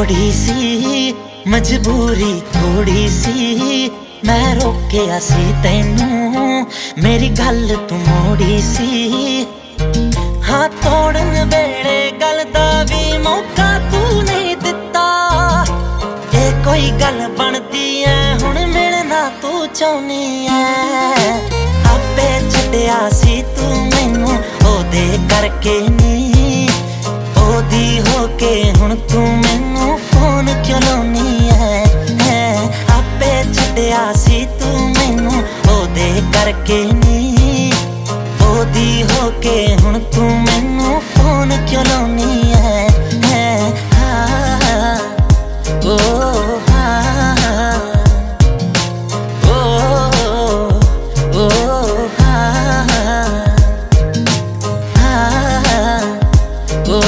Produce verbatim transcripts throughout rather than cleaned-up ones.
थोड़ी सी मजबूरी थोड़ी सी मैं रोकिया सी तैनू मेरी गल तू मोड़ी सी। हाँ तोड़न वेले गल दा भी मौका तू नहीं दिता। ये कोई गल बनदी है हुण मिलना तू चाहनी है। आपे छड्डिया सी तू मैनू ओदे करके नी, ओदी होके हुण तू मैनू फोन क्यों लाउनी है, है। आपे छड्डिया सी तू मैनू ओदे करके नी, ओदी होके हुण तू मैनू फोन क्यों लाउनी है, है। हाँ, ओ हाँ, ओ ओ हाँ, हाँ, ओ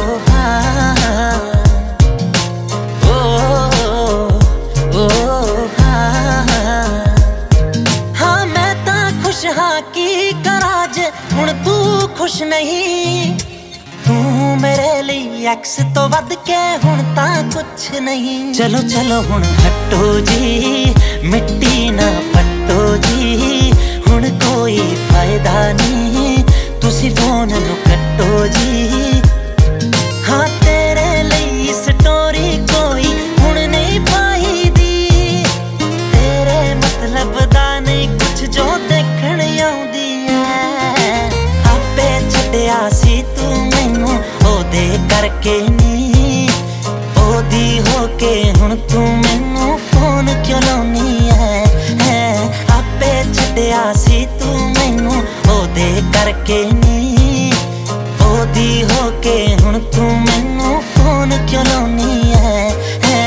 की कराज हुण तू खुश नहीं। तू मेरे लिए एक्स तो वध के हुण तां कुछ नहीं। चलो चलो हुण हटो जी मिट्टी ना पट्टो जी, हुण कोई फायदा नहीं तुसी फोन नू कट्टो जी। हाँ तेरे लिए स्टोरी कोई हुण नहीं पाई दी, तेरे मतलब दा नहीं कुछ जो देखण आउंदी है। आपे छड्डिया सी तू मैनू ओदे करके नी, ओदी होके हुण तू मैनू फोन क्यों लाउनी है, है। आपे छड्डिया सी तू मैनू ओदे करके नी, ओदी होके हुण तू मैनू फोन क्यों लाउनी है, है।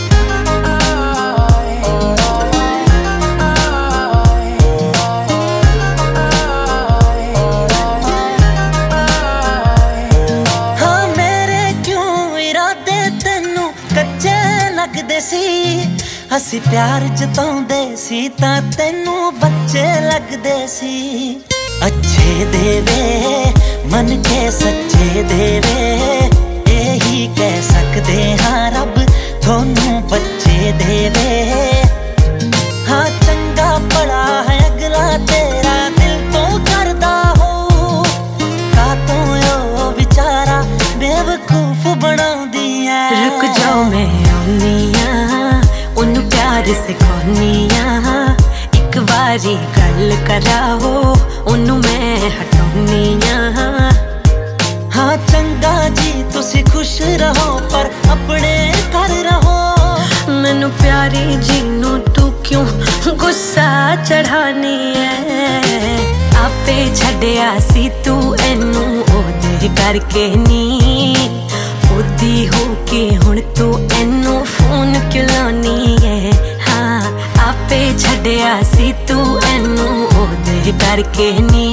लगदे सी असी प्यार जताउंदे सी तां तैनू बच्चे लगदे सी। अच्छे देवे मन के सच्चे देवे, यही कह सकदे हाँ रब थोनू बच्चे देवे। हाँ चंगा बड़ा है अगला तेरा दिल तो करदा हो, कातों ओ बेचारा बेवकूफ बनाउंदी है। रुक जाओ मैं उन्नू प्यार सिखानी आ, एक बारी गल कराओ उन्नू मैं हटाउनी आ। हाँ चंगा जी तुसी खुश रहो पर अपने घर रहो। मैनू प्यारी जी नू तू क्यों गुस्सा चढ़ानी है। आपे छड्डिया सी तू एनू ओदे करके नी, ओदी होके हुण तू एनू फोन क्यों लाउनी है। हाँ आपे छड्डिया सी तू एनू ओदे करके नी,